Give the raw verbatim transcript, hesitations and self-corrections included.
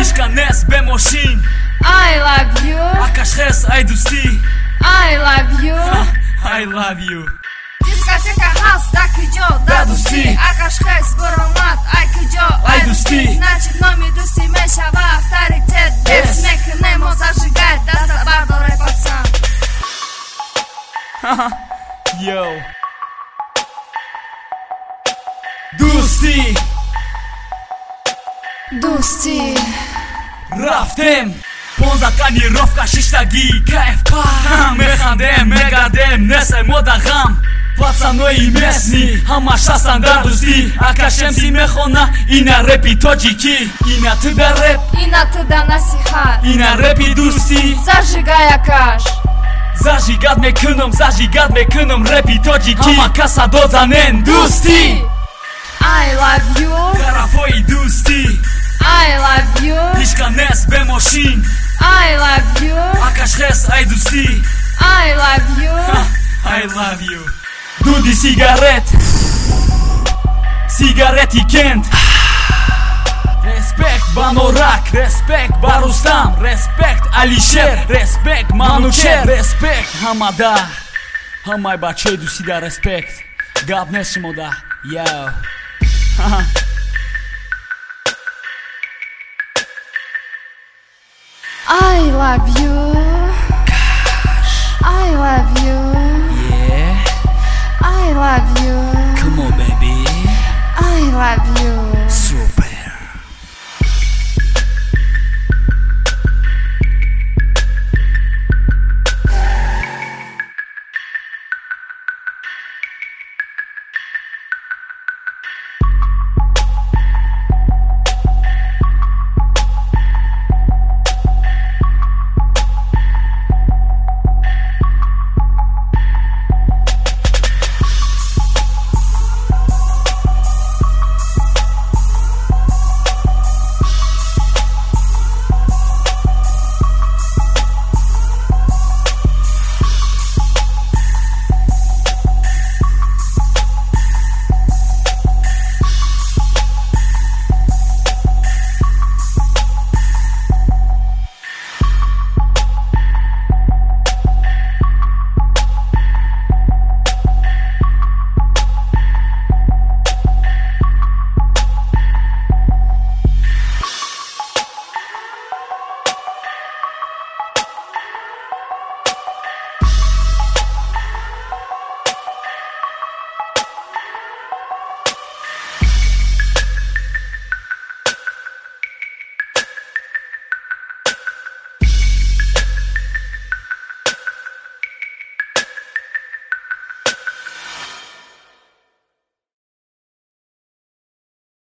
תשכנס במושין I love you הקשחס айдусти I love you I love you Дискотека хаус так идет до души Акашхэс Бурамат айк идет айдусти Значит номер души мешава авторитет Без смеха немо зажигает Даста бардо рэп пацан Йоу Дусти Дусти رفتم پونزده تنیروفکا شیشتگی کیف پا میخندم میگردم نسل مدغم پацанои местни ҳамаш ҳастан дар дӯстӣ акашемси мехона ина репи тоҷикӣ ина туда реп ина туда насиҳат ина репи дӯстӣ зажигай акаш зажигат мекунам зажигат мекунам репи тоҷикӣ ҳама кас садо занен дӯстӣ I love you тарафҳои дӯстӣ I love you пишканес бемошин I love you акашхес айдӯстӣ I love you I love you дуди сигарет сигарети кент респект ба норак респект ба рустам респект алишер респект манучер респект ҳамада ҳамаи бачаи дӯстида респект гап нест шумода яу I love you I love you Yeah I love you Come on baby I love you